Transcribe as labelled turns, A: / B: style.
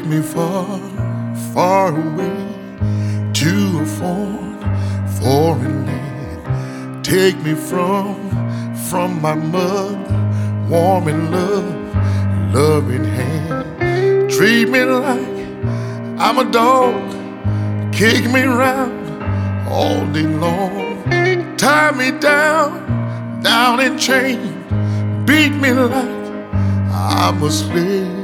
A: me far, far away to a foreign land. Take me from my mother, warm and loving hand. Treat me like I'm a dog, kick me round all day long. Tie me down in chains, beat me like I'm a slave.